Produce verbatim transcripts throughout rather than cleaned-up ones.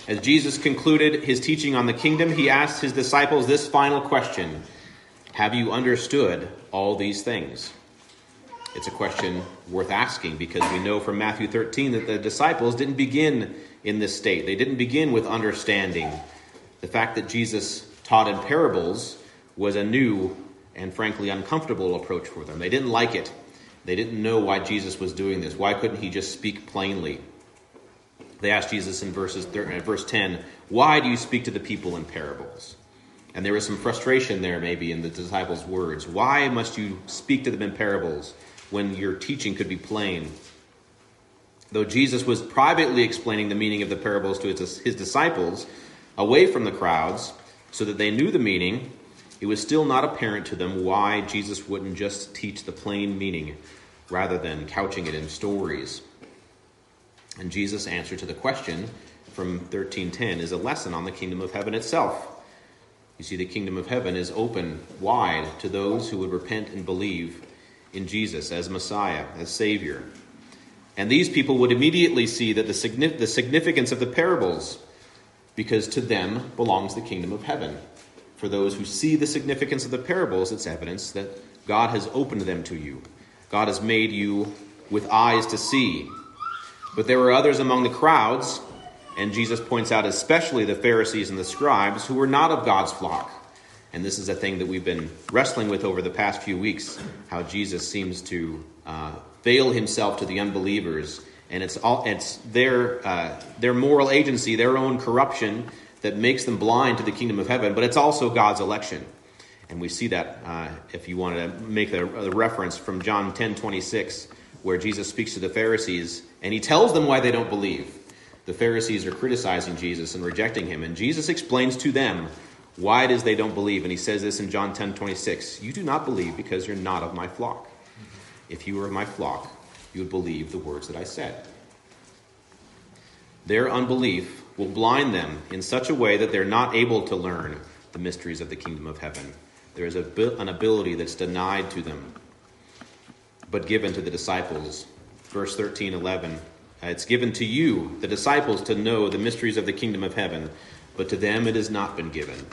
As Jesus concluded his teaching on the kingdom, he asked his disciples this final question: have you understood all these things? It's a question worth asking because we know from Matthew thirteen that the disciples didn't begin in this state. They didn't begin with understanding. The fact that Jesus taught in parables was a new and frankly uncomfortable approach for them. They didn't like it. They didn't know why Jesus was doing this. Why couldn't he just speak plainly? They asked Jesus in verses verse ten, why do you speak to the people in parables? And there was some frustration there maybe in the disciples' words. Why must you speak to them in parables when your teaching could be plain? Though Jesus was privately explaining the meaning of the parables to his, his disciples away from the crowds so that they knew the meaning, it was still not apparent to them why Jesus wouldn't just teach the plain meaning rather than couching it in stories. And Jesus' answer to the question from thirteen ten is a lesson on the kingdom of heaven itself. You see, the kingdom of heaven is open wide to those who would repent and believe in Jesus as Messiah, as Savior. And these people would immediately see that the significance of the parables, because to them belongs the kingdom of heaven. For those who see the significance of the parables, it's evidence that God has opened them to you. God has made you with eyes to see. But there were others among the crowds, and Jesus points out especially the Pharisees and the scribes, who were not of God's flock. And this is a thing that we've been wrestling with over the past few weeks, how Jesus seems to uh, veil himself to the unbelievers. And it's all it's their uh, their moral agency, their own corruption that makes them blind to the kingdom of heaven, but it's also God's election. And we see that uh, if you want to make a, a reference from John ten twenty-six, where Jesus speaks to the Pharisees, and he tells them why they don't believe. The Pharisees are criticizing Jesus and rejecting him, and Jesus explains to them why it is they don't believe. And he says this in John ten twenty-six, you do not believe because you're not of my flock. If you were of my flock, you would believe the words that I said. Their unbelief will blind them in such a way that they're not able to learn the mysteries of the kingdom of heaven. There is a, an ability that's denied to them, but given to the disciples. Verse thirteen eleven, it's given to you, the disciples, to know the mysteries of the kingdom of heaven, but to them it has not been given.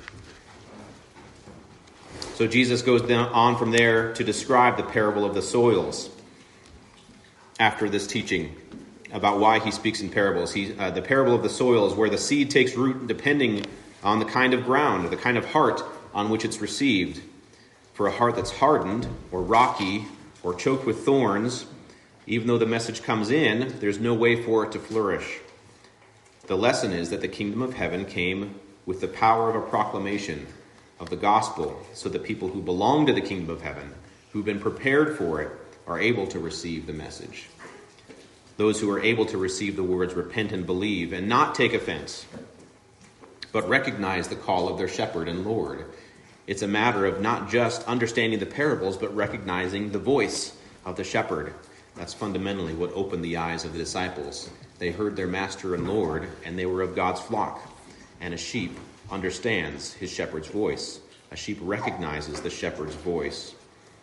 So Jesus goes down, on from there to describe the parable of the soils. After this teaching about why he speaks in parables, he, uh, the parable of the soils, where the seed takes root depending on the kind of ground or the kind of heart on which it's received. For a heart that's hardened or rocky or choked with thorns, even though the message comes in, there's no way for it to flourish. The lesson is that the kingdom of heaven came with the power of a proclamation of the gospel, so that people who belong to the kingdom of heaven, who've been prepared for it, are able to receive the message. Those who are able to receive the words repent and believe and not take offense, but recognize the call of their shepherd and Lord. It's a matter of not just understanding the parables, but recognizing the voice of the shepherd. That's fundamentally what opened the eyes of the disciples. They heard their master and Lord, and they were of God's flock. And a sheep understands his shepherd's voice. A sheep recognizes the shepherd's voice.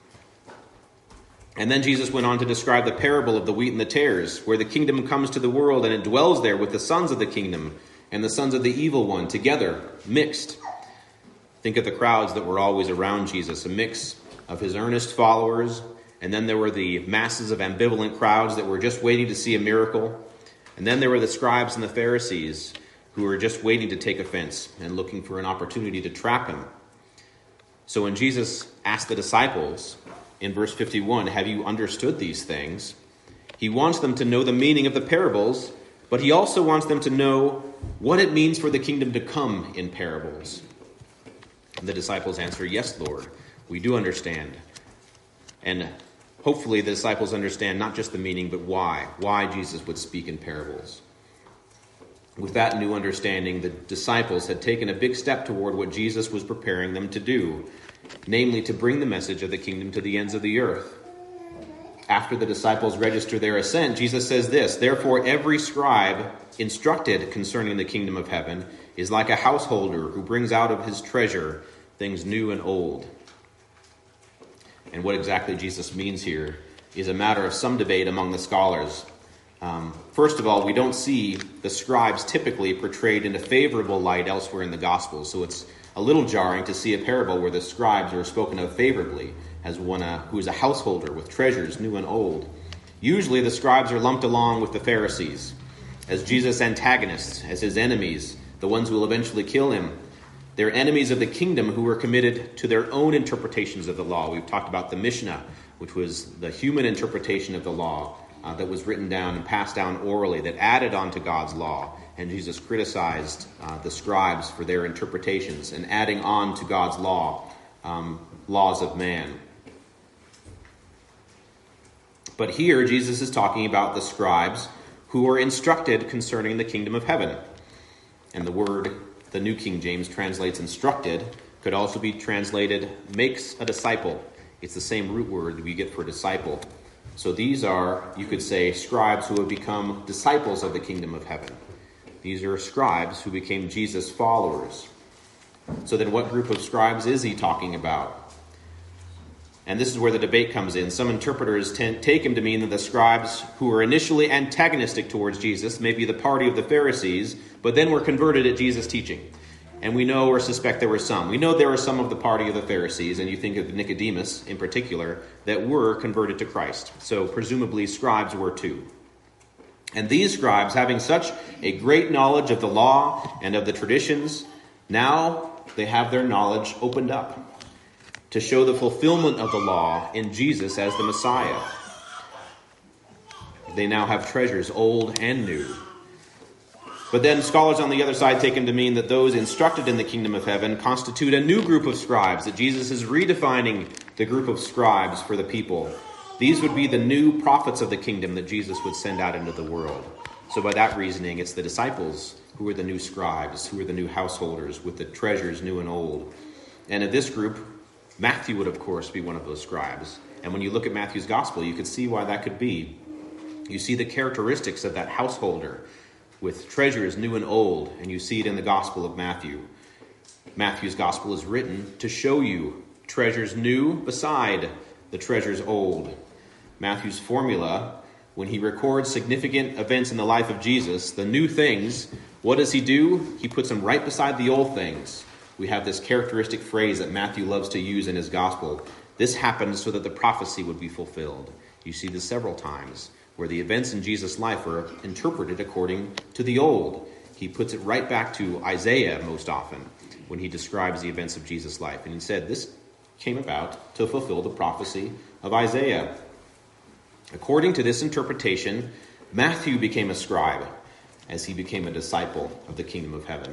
And then Jesus went on to describe the parable of the wheat and the tares, where the kingdom comes to the world and it dwells there with the sons of the kingdom and the sons of the evil one together, mixed. Think of the crowds that were always around Jesus, a mix of his earnest followers, and then there were the masses of ambivalent crowds that were just waiting to see a miracle. And then there were the scribes and the Pharisees who were just waiting to take offense and looking for an opportunity to trap him. So when Jesus asked the disciples in verse fifty-one, have you understood these things? He wants them to know the meaning of the parables, but he also wants them to know what it means for the kingdom to come in parables. And the disciples answer, yes, Lord, we do understand. And hopefully the disciples understand not just the meaning, but why. Why Jesus would speak in parables. With that new understanding, the disciples had taken a big step toward what Jesus was preparing them to do, namely to bring the message of the kingdom to the ends of the earth. After the disciples register their assent, Jesus says this, therefore every scribe instructed concerning the kingdom of heaven is like a householder who brings out of his treasure things new and old. And what exactly Jesus means here is a matter of some debate among the scholars. Um, first of all, we don't see the scribes typically portrayed in a favorable light elsewhere in the Gospels, so it's a little jarring to see a parable where the scribes are spoken of favorably as one uh, who is a householder with treasures new and old. Usually the scribes are lumped along with the Pharisees as Jesus' antagonists, as his enemies, the ones who will eventually kill him. They're enemies of the kingdom who were committed to their own interpretations of the law. We've talked about the Mishnah, which was the human interpretation of the law uh, that was written down and passed down orally, that added on to God's law. And Jesus criticized uh, the scribes for their interpretations and adding on to God's law, um, laws of man. But here, Jesus is talking about the scribes who are instructed concerning the kingdom of heaven. And the word, the New King James translates instructed, could also be translated makes a disciple. It's the same root word we get for disciple. So these are, you could say, scribes who have become disciples of the kingdom of heaven. These are scribes who became Jesus' followers. So then what group of scribes is he talking about? And this is where the debate comes in. Some interpreters tend, take him to mean that the scribes who were initially antagonistic towards Jesus, maybe the party of the Pharisees, but then were converted at Jesus' teaching. And we know or suspect there were some. We know there were some of the party of the Pharisees, and you think of Nicodemus in particular, that were converted to Christ. So presumably scribes were too. And these scribes, having such a great knowledge of the law and of the traditions, now they have their knowledge opened up to show the fulfillment of the law in Jesus as the Messiah. They now have treasures, old and new. But then scholars on the other side take him to mean that those instructed in the kingdom of heaven constitute a new group of scribes, that Jesus is redefining the group of scribes for the people. These would be the new prophets of the kingdom that Jesus would send out into the world. So by that reasoning, it's the disciples who are the new scribes, who are the new householders with the treasures new and old. And in this group, Matthew would, of course, be one of those scribes. And when you look at Matthew's gospel, you could see why that could be. You see the characteristics of that householder with treasures new and old, and you see it in the gospel of Matthew. Matthew's gospel is written to show you treasures new beside the treasures old. Matthew's formula, when he records significant events in the life of Jesus, the new things, what does he do? He puts them right beside the old things. We have this characteristic phrase that Matthew loves to use in his gospel. This happened so that the prophecy would be fulfilled. You see this several times, where the events in Jesus' life are interpreted according to the old. He puts it right back to Isaiah most often when he describes the events of Jesus' life. And he said this came about to fulfill the prophecy of Isaiah. According to this interpretation, Matthew became a scribe as he became a disciple of the kingdom of heaven.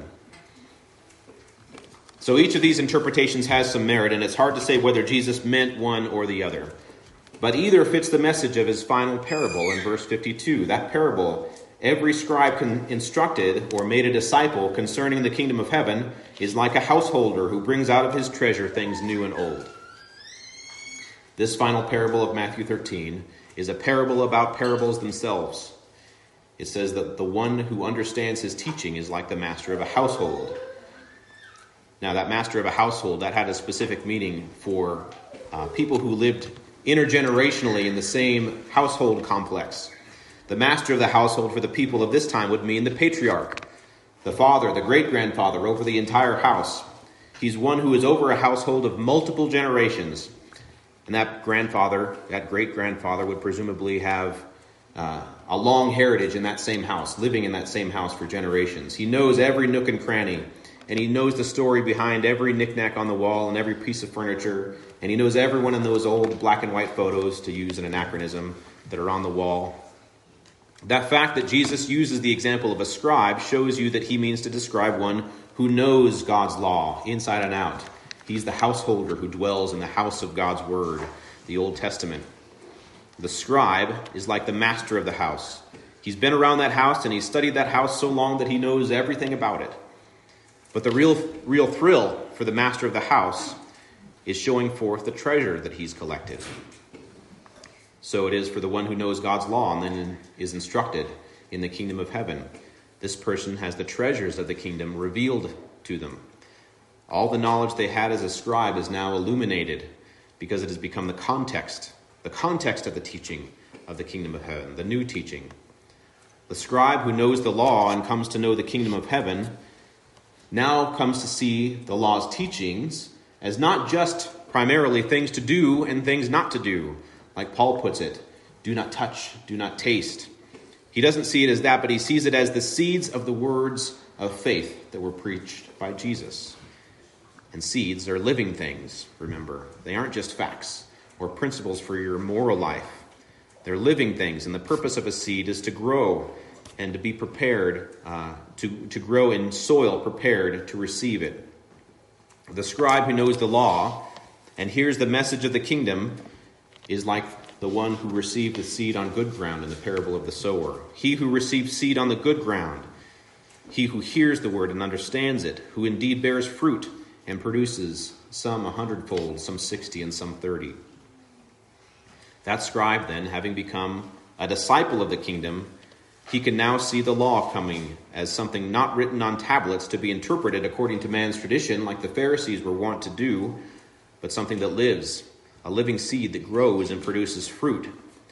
So each of these interpretations has some merit, and it's hard to say whether Jesus meant one or the other. But either fits the message of his final parable in verse fifty-two. That parable, every scribe con- instructed or made a disciple concerning the kingdom of heaven is like a householder who brings out of his treasure things new and old. This final parable of Matthew thirteen is a parable about parables themselves. It says that the one who understands his teaching is like the master of a household. Now, that master of a household, that had a specific meaning for uh, people who lived intergenerationally in the same household complex. The master of the household for the people of this time would mean the patriarch, the father, the great-grandfather over the entire house. He's one who is over a household of multiple generations. And that grandfather, that great-grandfather would presumably have uh, a long heritage in that same house, living in that same house for generations. He knows every nook and cranny. And he knows the story behind every knickknack on the wall and every piece of furniture. And he knows everyone in those old black and white photos, to use an anachronism, that are on the wall. That fact that Jesus uses the example of a scribe shows you that he means to describe one who knows God's law inside and out. He's the householder who dwells in the house of God's word, the Old Testament. The scribe is like the master of the house. He's been around that house and he's studied that house so long that he knows everything about it. But the real real thrill for the master of the house is showing forth the treasure that he's collected. So it is for the one who knows God's law and then is instructed in the kingdom of heaven. This person has the treasures of the kingdom revealed to them. All the knowledge they had as a scribe is now illuminated because it has become the context, the context of the teaching of the kingdom of heaven, the new teaching. The scribe who knows the law and comes to know the kingdom of heaven now comes to see the law's teachings as not just primarily things to do and things not to do. Like Paul puts it, do not touch, do not taste. He doesn't see it as that, but he sees it as the seeds of the words of faith that were preached by Jesus. And seeds are living things, remember. They aren't just facts or principles for your moral life. They're living things, and the purpose of a seed is to grow and to be prepared, uh, to, to grow in soil prepared to receive it. The scribe who knows the law and hears the message of the kingdom is like the one who received the seed on good ground in the parable of the sower. He who receives seed on the good ground, he who hears the word and understands it, who indeed bears fruit and produces some a hundredfold, some sixty, and some thirty. That scribe then, having become a disciple of the kingdom, he can now see the law coming as something not written on tablets to be interpreted according to man's tradition, like the Pharisees were wont to do, but something that lives, a living seed that grows and produces fruit.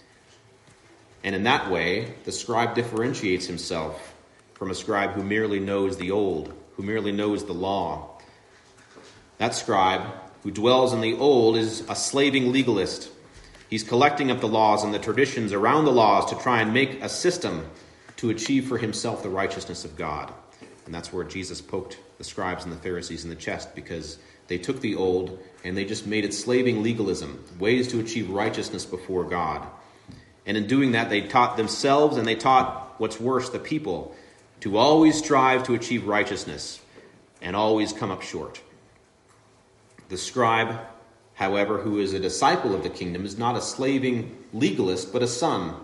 And in that way, the scribe differentiates himself from a scribe who merely knows the old, who merely knows the law. That scribe who dwells in the old is a slaving legalist. He's collecting up the laws and the traditions around the laws to try and make a system to achieve for himself the righteousness of God. And that's where Jesus poked the scribes and the Pharisees in the chest, because they took the old and they just made it slaving legalism, ways to achieve righteousness before God. And in doing that, they taught themselves and they taught, what's worse, the people, to always strive to achieve righteousness and always come up short. The scribe, however, who is a disciple of the kingdom, is not a slaving legalist, but a son.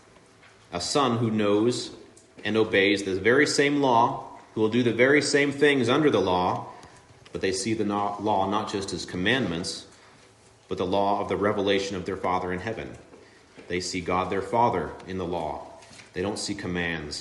A son who knows and obeys the very same law, who will do the very same things under the law, but they see the law not just as commandments, but the law of the revelation of their Father in heaven. They see God their Father in the law. They don't see commands.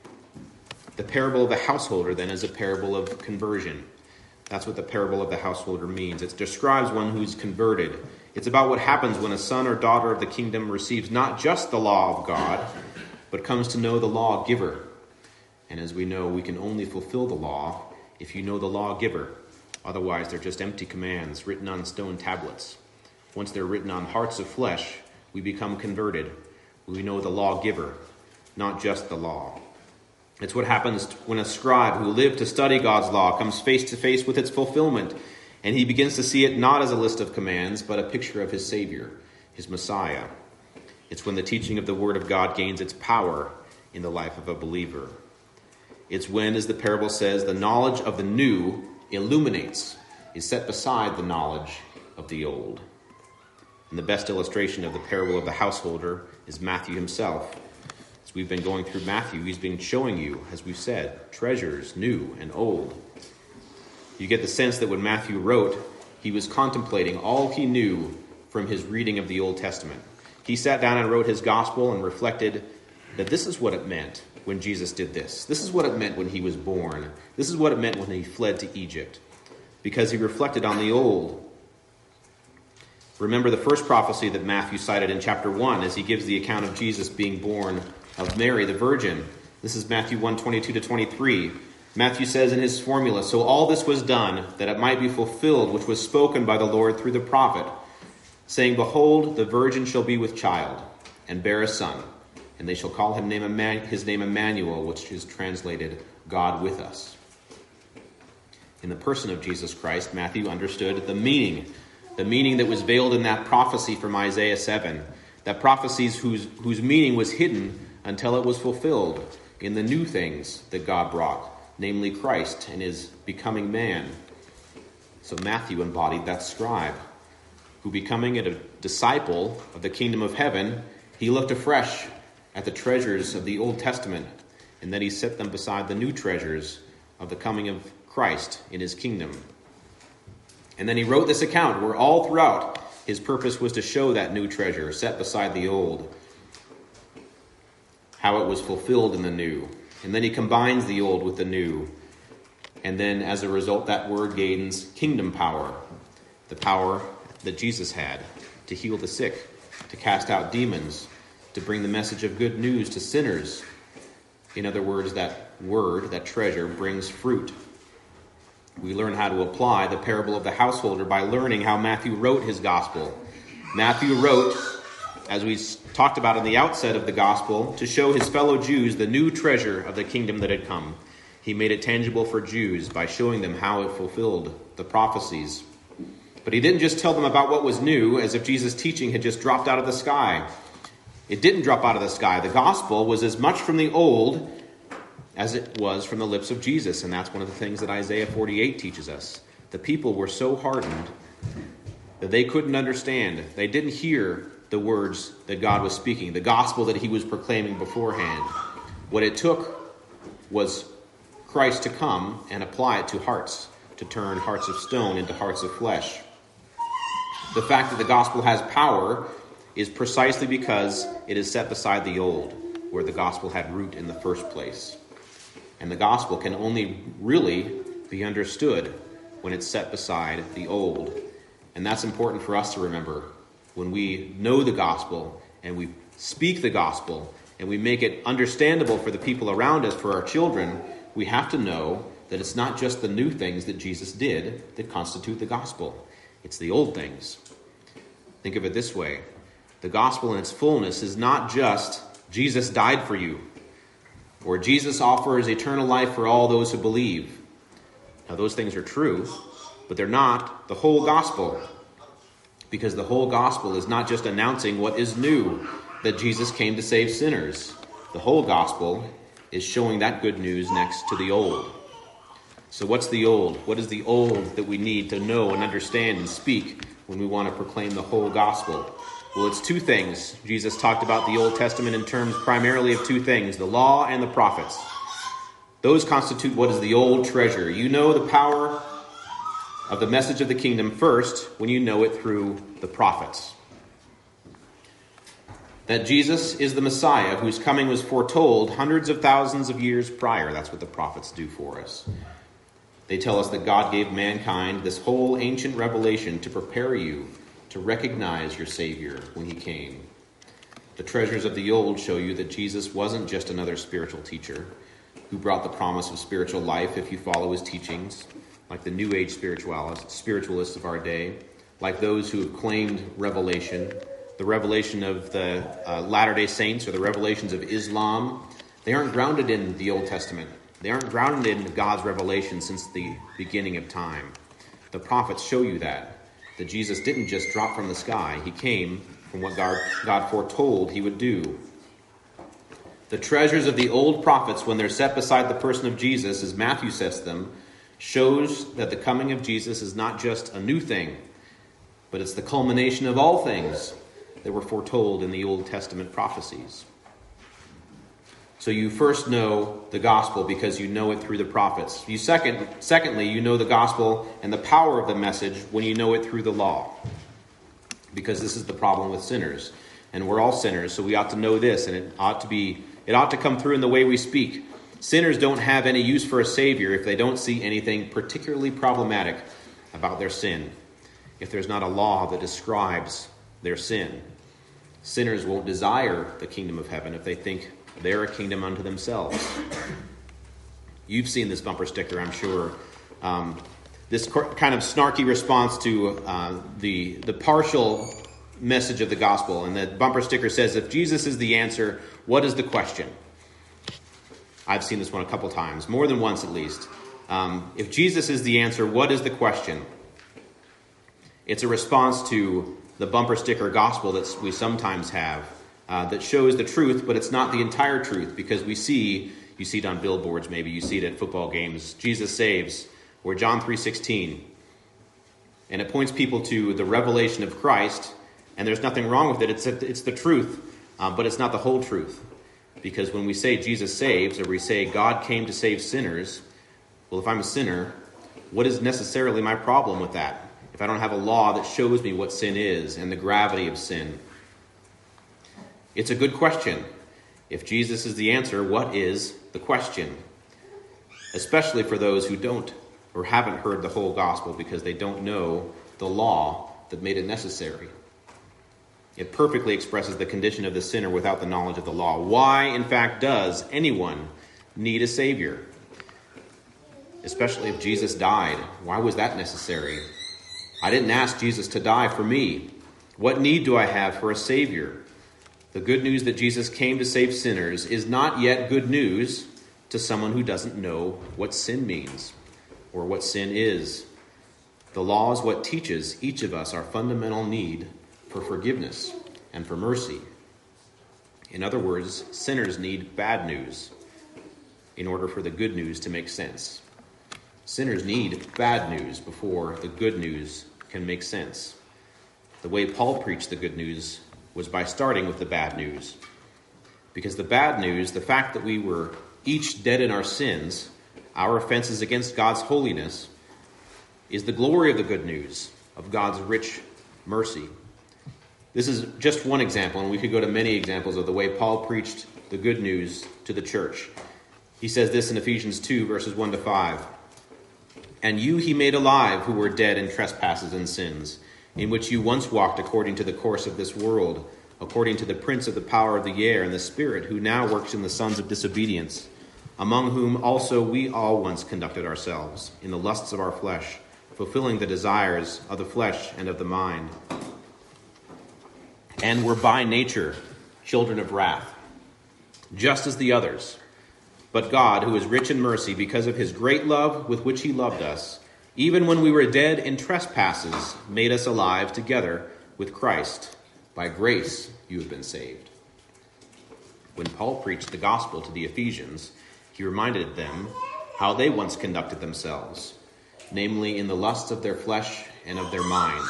The parable of the householder, then, is a parable of conversion. That's what the parable of the householder means. It describes one who's converted. It's about what happens when a son or daughter of the kingdom receives not just the law of God, but comes to know the lawgiver. And as we know, we can only fulfill the law if you know the lawgiver. Otherwise, they're just empty commands written on stone tablets. Once they're written on hearts of flesh, we become converted. We know the lawgiver, not just the law. It's what happens when a scribe who lived to study God's law comes face to face with its fulfillment, and he begins to see it not as a list of commands, but a picture of his Savior, his Messiah. It's when the teaching of the Word of God gains its power in the life of a believer. It's when, as the parable says, the knowledge of the new illuminates, is set beside the knowledge of the old. And the best illustration of the parable of the householder is Matthew himself. As we've been going through Matthew, he's been showing you, as we've said, treasures, new and old. You get the sense that when Matthew wrote, he was contemplating all he knew from his reading of the Old Testament. He sat down and wrote his gospel and reflected that this is what it meant when Jesus did this. This is what it meant when he was born. This is what it meant when he fled to Egypt. Because he reflected on the old. Remember the first prophecy that Matthew cited in chapter one as he gives the account of Jesus being born of Mary, the Virgin. This is Matthew one, twenty-two to twenty-three. Matthew says in his formula, "So all this was done, that it might be fulfilled, which was spoken by the Lord through the prophet, saying, Behold, the virgin shall be with child, and bear a son, and they shall call him name Emman- his name Emmanuel, which is translated, God with us." In the person of Jesus Christ, Matthew understood the meaning, the meaning that was veiled in that prophecy from Isaiah seven, that prophecies whose, whose meaning was hidden until it was fulfilled in the new things that God brought, namely Christ and his becoming man. So Matthew embodied that scribe, who becoming a disciple of the kingdom of heaven, he looked afresh at the treasures of the Old Testament, and then he set them beside the new treasures of the coming of Christ in his kingdom. And then he wrote this account where all throughout his purpose was to show that new treasure set beside the old, how it was fulfilled in the new. And then he combines the old with the new. And then as a result, that word gains kingdom power, the power that Jesus had to heal the sick, to cast out demons, to bring the message of good news to sinners, In other words, that word, that treasure, brings fruit. We learn how to apply the parable of the householder by learning how Matthew wrote his gospel. Matthew wrote, as we talked about in the outset of the gospel, to show his fellow Jews the new treasure of the kingdom that had come. He made it tangible for Jews by showing them how it fulfilled the prophecies. But he didn't just tell them about what was new, as if Jesus' teaching had just dropped out of the sky. It didn't drop out of the sky. The gospel was as much from the old as it was from the lips of Jesus. And that's one of the things that Isaiah forty-eight teaches us. The people were so hardened that they couldn't understand. They didn't hear the words that God was speaking, the gospel that he was proclaiming beforehand. What it took was Christ to come and apply it to hearts, to turn hearts of stone into hearts of flesh. The fact that the gospel has power is precisely because it is set beside the old, where the gospel had root in the first place. And the gospel can only really be understood when it's set beside the old. And that's important for us to remember. When we know the gospel and we speak the gospel and we make it understandable for the people around us, for our children, we have to know that it's not just the new things that Jesus did that constitute the gospel. It's the old things. Think of it this way. The gospel in its fullness is not just Jesus died for you, or Jesus offers eternal life for all those who believe. Now, those things are true, but they're not the whole gospel. Because the whole gospel is not just announcing what is new, that Jesus came to save sinners. The whole gospel is showing that good news next to the old. So what's the old? What is the old that we need to know and understand and speak when we want to proclaim the whole gospel? Well, it's two things. Jesus talked about the Old Testament in terms primarily of two things, the law and the prophets. Those constitute what is the old treasure. You know the power of the message of the kingdom first when you know it through the prophets. That Jesus is the Messiah whose coming was foretold hundreds of thousands of years prior. That's what the prophets do for us. They tell us that God gave mankind this whole ancient revelation to prepare you to recognize your Savior when he came. The treasures of the old show you that Jesus wasn't just another spiritual teacher who brought the promise of spiritual life if you follow his teachings, like the New Age spiritualists, spiritualists of our day, like those who have claimed revelation, the revelation of the uh, Latter-day Saints or the revelations of Islam. They aren't grounded in the Old Testament. They aren't grounded in God's revelation since the beginning of time. The prophets show you that, that Jesus didn't just drop from the sky. He came from what God, God foretold he would do. The treasures of the old prophets, when they're set beside the person of Jesus, as Matthew sets them, shows that the coming of Jesus is not just a new thing, but it's the culmination of all things that were foretold in the Old Testament prophecies. So you first know the gospel because you know it through the prophets. You second, secondly, you know the gospel and the power of the message when you know it through the law. Because this is the problem with sinners. And we're all sinners, so we ought to know this, and it ought to be it ought to come through in the way we speak. Sinners don't have any use for a Savior if they don't see anything particularly problematic about their sin. If there's not a law that describes their sin. Sinners won't desire the kingdom of heaven if they think they're a kingdom unto themselves. You've seen this bumper sticker, I'm sure. Um, this kind of snarky response to uh, the, the partial message of the gospel. And the bumper sticker says, if Jesus is the answer, what is the question? I've seen this one a couple times, more than once at least. Um, if Jesus is the answer, what is the question? It's a response to the bumper sticker gospel that we sometimes have uh, that shows the truth, but it's not the entire truth, because we see, you see it on billboards maybe, you see it at football games, Jesus saves, or John three sixteen. And it points people to the revelation of Christ, and there's nothing wrong with it. It's, it's the truth, uh, but it's not the whole truth. Because when we say Jesus saves, or we say God came to save sinners, well, if I'm a sinner, what is necessarily my problem with that? If I don't have a law that shows me what sin is and the gravity of sin. It's a good question. If Jesus is the answer, what is the question? Especially for those who don't or haven't heard the whole gospel because they don't know the law that made it necessary. It perfectly expresses the condition of the sinner without the knowledge of the law. Why, in fact, does anyone need a Savior. Especially if Jesus died. Why was that necessary? I didn't ask Jesus to die for me. What need do I have for a Savior? The good news that Jesus came to save sinners is not yet good news to someone who doesn't know what sin means or what sin is. The law is what teaches each of us our fundamental need for forgiveness and for mercy. In other words, sinners need bad news in order for the good news to make sense. Sinners need bad news before the good news can make sense. The way Paul preached the good news was by starting with the bad news. Because the bad news, the fact that we were each dead in our sins, our offenses against God's holiness, is the glory of the good news of God's rich mercy. This is just one example, and we could go to many examples of the way Paul preached the good news to the church. He says this in Ephesians two, verses one to five. And you he made alive who were dead in trespasses and sins, in which you once walked according to the course of this world, according to the prince of the power of the air and the spirit, who now works in the sons of disobedience, among whom also we all once conducted ourselves, in the lusts of our flesh, fulfilling the desires of the flesh and of the mind, and were by nature children of wrath, just as the others. But God, who is rich in mercy, because of his great love with which he loved us, even when we were dead in trespasses, made us alive together with Christ. By grace you have been saved. When Paul preached the gospel to the Ephesians, he reminded them how they once conducted themselves, namely in the lusts of their flesh and of their minds.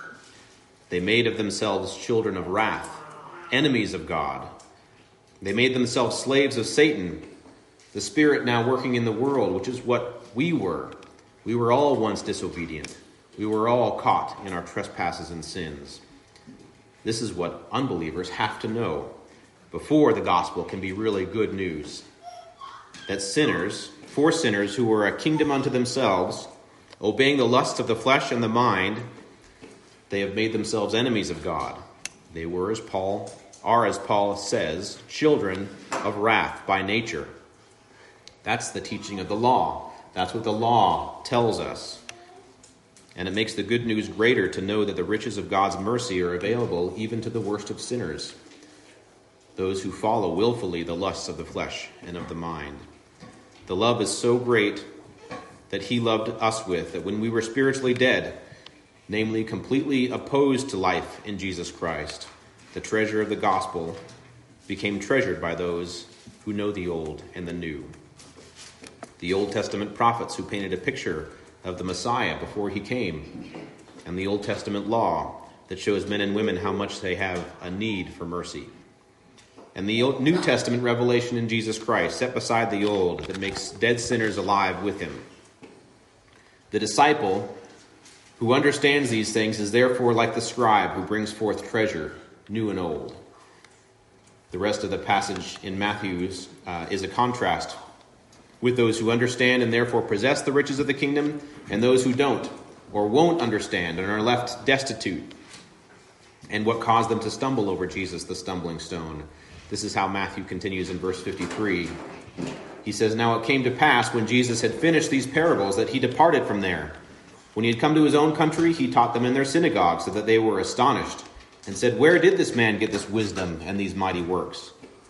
They made of themselves children of wrath, enemies of God. They made themselves slaves of Satan, the spirit now working in the world, which is what we were. We were all once disobedient. We were all caught in our trespasses and sins. This is what unbelievers have to know before the gospel can be really good news. That sinners, for sinners who were a kingdom unto themselves, obeying the lusts of the flesh and the mind, they have made themselves enemies of God. They were, as Paul, are, as Paul says, children of wrath by nature. That's the teaching of the law. That's what the law tells us. And it makes the good news greater to know that the riches of God's mercy are available even to the worst of sinners, those who follow willfully the lusts of the flesh and of the mind. The love is so great that he loved us with, that when we were spiritually dead, namely completely opposed to life in Jesus Christ, the treasure of the gospel became treasured by those who know the old and the new. The Old Testament prophets who painted a picture of the Messiah before he came, and the Old Testament law that shows men and women how much they have a need for mercy. And the New Testament revelation in Jesus Christ, set beside the Old, that makes dead sinners alive with him. The disciple who understands these things is therefore like the scribe who brings forth treasure, new and old. The rest of the passage in Matthew's uh, is a contrast with those who understand and therefore possess the riches of the kingdom, and those who don't or won't understand and are left destitute, and what caused them to stumble over Jesus, the stumbling stone. This is how Matthew continues in verse fifty-three. He says, Now it came to pass when Jesus had finished these parables that he departed from there. When he had come to his own country, he taught them in their synagogue, so that they were astonished, and said, Where did this man get this wisdom and these mighty works?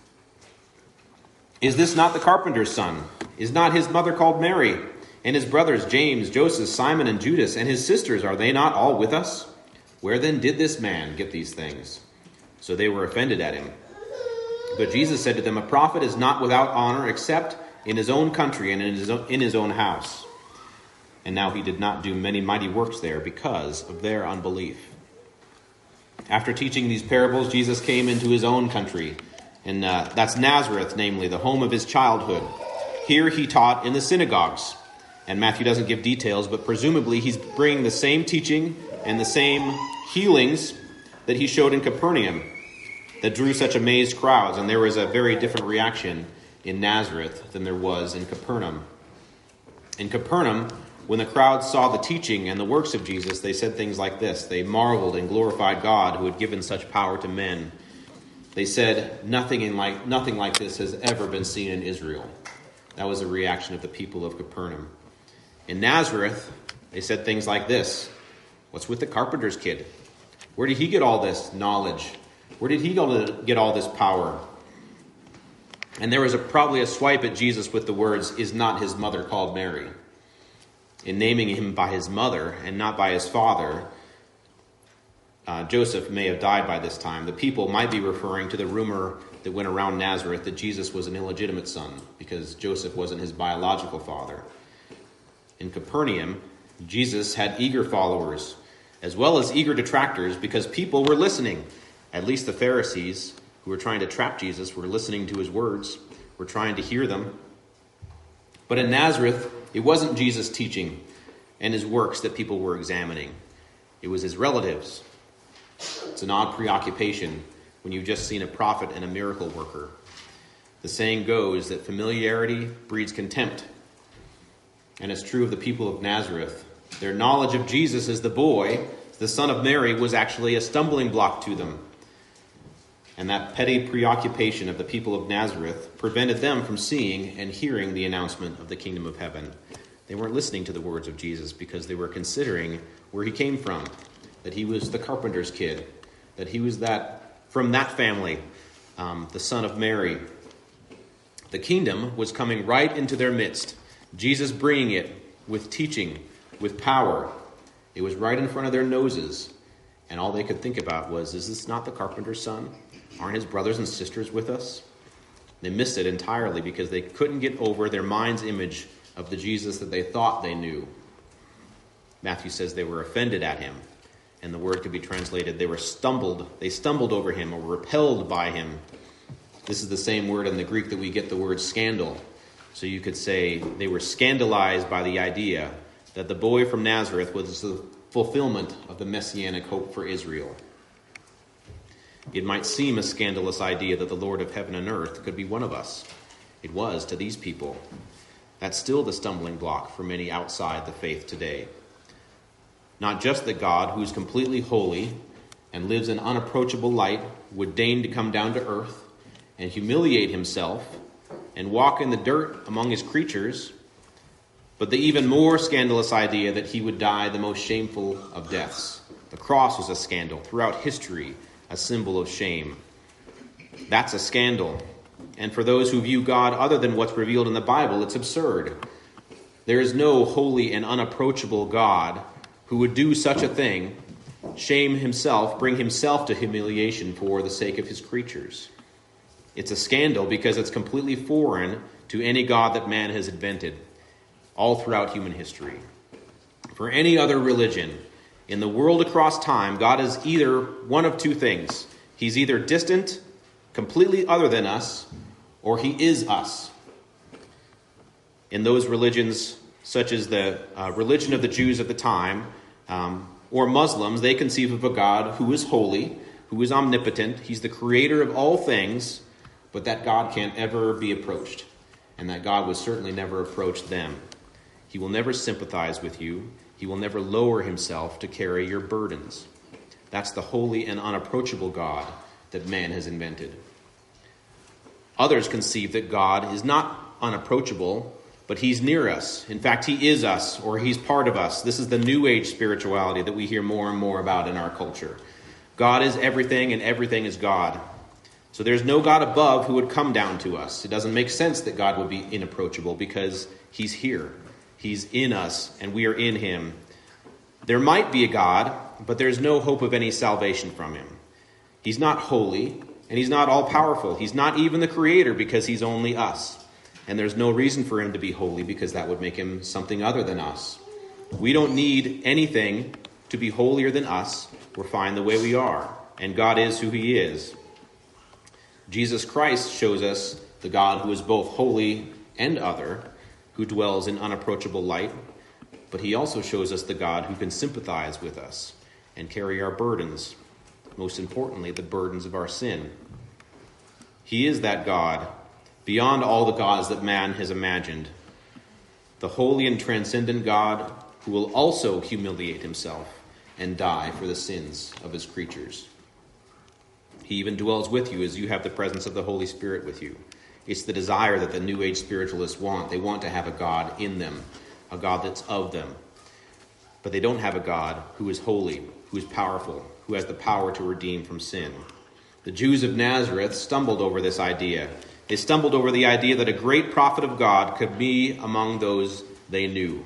Is this not the carpenter's son? Is not his mother called Mary? And his brothers James, Joseph, Simon, and Judas, and his sisters, are they not all with us? Where then did this man get these things? So they were offended at him. But Jesus said to them, A prophet is not without honor except in his own country and in his own, in his own house. And now he did not do many mighty works there because of their unbelief. After teaching these parables, Jesus came into his own country, and uh, that's Nazareth, namely, the home of his childhood. Here he taught in the synagogues. And Matthew doesn't give details, but presumably he's bringing the same teaching and the same healings that he showed in Capernaum that drew such amazed crowds. And there was a very different reaction in Nazareth than there was in Capernaum. In Capernaum, when the crowd saw the teaching and the works of Jesus, they said things like this. They marveled and glorified God who had given such power to men. They said, nothing in like nothing like this has ever been seen in Israel. That was the reaction of the people of Capernaum. In Nazareth, they said things like this: "What's with the carpenter's kid? Where did he get all this knowledge? Where did he go to get all this power?" And there was a, probably a swipe at Jesus with the words, "Is not his mother called Mary?" In naming him by his mother and not by his father, uh, Joseph may have died by this time. The people might be referring to the rumor that went around Nazareth that Jesus was an illegitimate son because Joseph wasn't his biological father. In Capernaum, Jesus had eager followers as well as eager detractors because people were listening. At least the Pharisees, who were trying to trap Jesus, were listening to his words, were trying to hear them. But in Nazareth, it wasn't Jesus' teaching and his works that people were examining. It was his relatives. It's an odd preoccupation when you've just seen a prophet and a miracle worker. The saying goes that familiarity breeds contempt. And it's true of the people of Nazareth. Their knowledge of Jesus as the boy, the son of Mary, was actually a stumbling block to them. And that petty preoccupation of the people of Nazareth prevented them from seeing and hearing the announcement of the kingdom of heaven. They weren't listening to the words of Jesus because they were considering where he came from, that he was the carpenter's kid, that he was that from that family, um, the son of Mary. The kingdom was coming right into their midst, Jesus bringing it with teaching, with power. It was right in front of their noses, and all they could think about was, is this not the carpenter's son? Aren't his brothers and sisters with us? They missed it entirely because they couldn't get over their mind's image of the Jesus that they thought they knew. Matthew says they were offended at him, and the word could be translated, they were stumbled, they stumbled over him or repelled by him. This is the same word in the Greek that we get the word scandal. So you could say they were scandalized by the idea that the boy from Nazareth was the fulfillment of the messianic hope for Israel. It might seem a scandalous idea that the Lord of heaven and earth could be one of us. It was to these people. That's still the stumbling block for many outside the faith today. Not just that God, who is completely holy and lives in unapproachable light, would deign to come down to earth and humiliate himself and walk in the dirt among his creatures, but the even more scandalous idea that he would die the most shameful of deaths. The cross was a scandal throughout history, a symbol of shame. That's a scandal. And for those who view God other than what's revealed in the Bible, it's absurd. There is no holy and unapproachable God who would do such a thing, shame himself, bring himself to humiliation for the sake of his creatures. It's a scandal because it's completely foreign to any God that man has invented all throughout human history. For any other religion in the world across time, God is either one of two things. He's either distant, completely other than us, or he is us. In those religions, such as the uh, religion of the Jews at the time, um, or Muslims, they conceive of a God who is holy, who is omnipotent. He's the creator of all things, but that God can't ever be approached, and that God would certainly never approach them. He will never sympathize with you. He will never lower himself to carry your burdens. That's the holy and unapproachable God that man has invented. Others conceive that God is not unapproachable, but he's near us. In fact, he is us, or he's part of us. This is the New Age spirituality that we hear more and more about in our culture. God is everything, and everything is God. So there's no God above who would come down to us. It doesn't make sense that God would be inapproachable because he's here. He's in us, and we are in him. There might be a God, but there's no hope of any salvation from him. He's not holy, and he's not all-powerful. He's not even the creator because he's only us. And there's no reason for him to be holy because that would make him something other than us. We don't need anything to be holier than us. We're fine the way we are, and God is who he is. Jesus Christ shows us the God who is both holy and other, who dwells in unapproachable light, but he also shows us the God who can sympathize with us and carry our burdens, most importantly, the burdens of our sin. He is that God, beyond all the gods that man has imagined, the holy and transcendent God who will also humiliate himself and die for the sins of his creatures. He even dwells with you as you have the presence of the Holy Spirit with you. It's the desire that the New Age spiritualists want. They want to have a God in them, a God that's of them. But they don't have a God who is holy, who is powerful, who has the power to redeem from sin. The Jews of Nazareth stumbled over this idea. They stumbled over the idea that a great prophet of God could be among those they knew.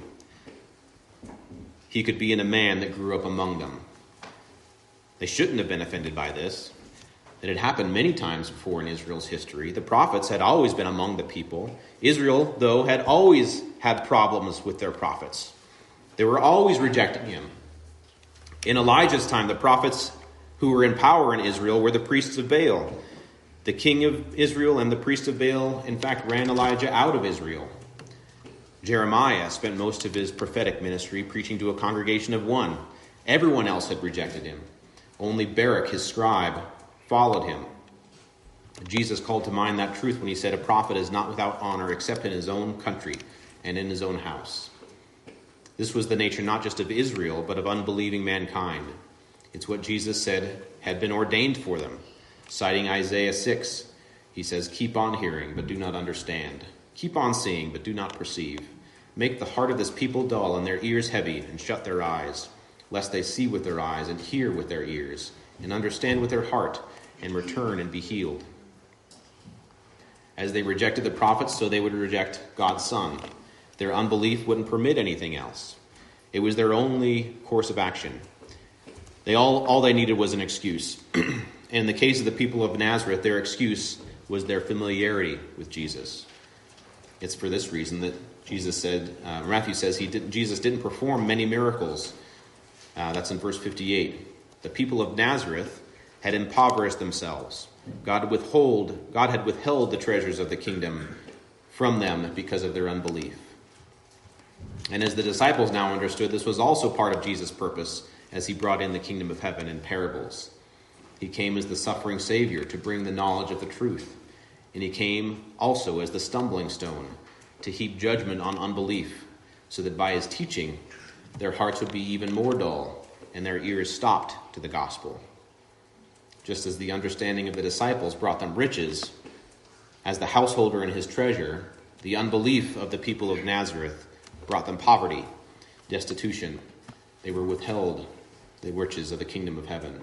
He could be in a man that grew up among them. They shouldn't have been offended by this. It had happened many times before in Israel's history. The prophets had always been among the people. Israel, though, had always had problems with their prophets. They were always rejecting him. In Elijah's time, the prophets who were in power in Israel were the priests of Baal. The king of Israel and the priest of Baal, in fact, ran Elijah out of Israel. Jeremiah spent most of his prophetic ministry preaching to a congregation of one. Everyone else had rejected him. Only Baruch, his scribe, followed him. Jesus called to mind that truth when he said, a prophet is not without honor except in his own country and in his own house. This was the nature not just of Israel, but of unbelieving mankind. It's what Jesus said had been ordained for them. Citing Isaiah six, he says, keep on hearing, but do not understand. Keep on seeing, but do not perceive. Make the heart of this people dull and their ears heavy, and shut their eyes, lest they see with their eyes and hear with their ears, and understand with their heart, and return and be healed. As they rejected the prophets, so they would reject God's Son. Their unbelief wouldn't permit anything else. It was their only course of action. They all, all they needed was an excuse. In the case of the people of Nazareth, their excuse was their familiarity with Jesus. It's for this reason that Jesus said, uh, Matthew says he didn't, Jesus didn't perform many miracles. Uh, that's in verse fifty-eight. The people of Nazareth had impoverished themselves. God withhold, God had withheld the treasures of the kingdom from them because of their unbelief. And as the disciples now understood, this was also part of Jesus' purpose as he brought in the kingdom of heaven in parables. He came as the suffering Savior to bring the knowledge of the truth. And he came also as the stumbling stone to heap judgment on unbelief, so that by his teaching their hearts would be even more dull and their ears stopped to the gospel. Just as the understanding of the disciples brought them riches, as the householder and his treasure, the unbelief of the people of Nazareth brought them poverty, destitution. They were withheld the riches of the kingdom of heaven.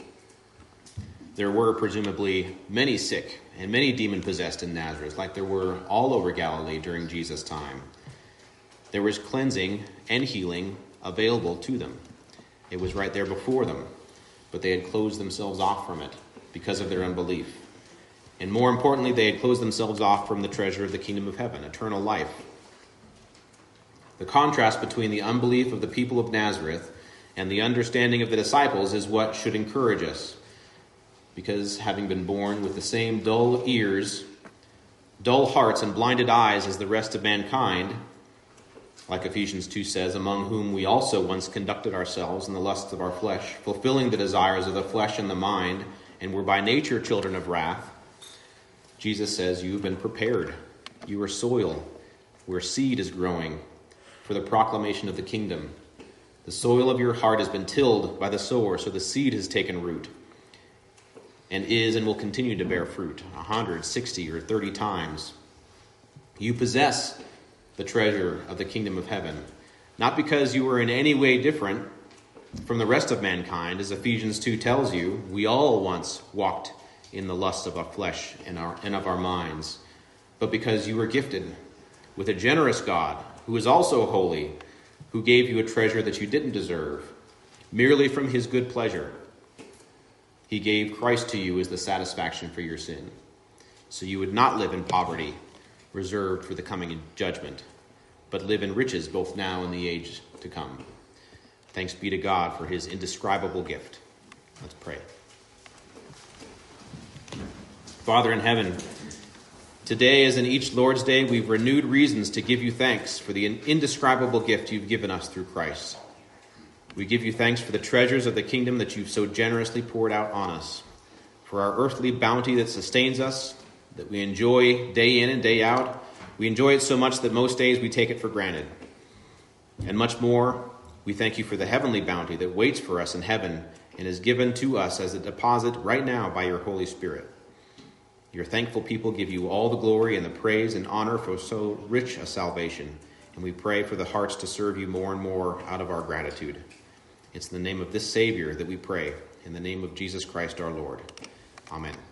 There were presumably many sick and many demon-possessed in Nazareth, like there were all over Galilee during Jesus' time. There was cleansing and healing available to them. It was right there before them, but they had closed themselves off from it because of their unbelief. And more importantly, they had closed themselves off from the treasure of the kingdom of heaven, eternal life. The contrast between the unbelief of the people of Nazareth and the understanding of the disciples is what should encourage us. Because having been born with the same dull ears, dull hearts, and blinded eyes as the rest of mankind, like Ephesians two says, among whom we also once conducted ourselves in the lusts of our flesh, fulfilling the desires of the flesh and the mind, and were by nature children of wrath, Jesus says, you have been prepared. You are soil where seed is growing for the proclamation of the kingdom. The soil of your heart has been tilled by the sower, so the seed has taken root, and is and will continue to bear fruit, a hundred, sixty, or thirty times. You possess the treasure of the kingdom of heaven, not because you are in any way different from the rest of mankind, as Ephesians two tells you. We all once walked in the lust of our flesh and, our, and of our minds, but because you were gifted with a generous God who is also holy, who gave you a treasure that you didn't deserve, merely from his good pleasure. He gave Christ to you as the satisfaction for your sin, so you would not live in poverty, reserved for the coming judgment, but live in riches both now and the age to come. Thanks be to God for his indescribable gift. Let's pray. Father in heaven, today as in each Lord's Day, we've renewed reasons to give you thanks for the indescribable gift you've given us through Christ. We give you thanks for the treasures of the kingdom that you've so generously poured out on us, for our earthly bounty that sustains us, that we enjoy day in and day out. We enjoy it so much that most days we take it for granted. And much more, we thank you for the heavenly bounty that waits for us in heaven and is given to us as a deposit right now by your Holy Spirit. Your thankful people give you all the glory and the praise and honor for so rich a salvation, and we pray for the hearts to serve you more and more out of our gratitude. It's in the name of this Savior that we pray, in the name of Jesus Christ our Lord. Amen.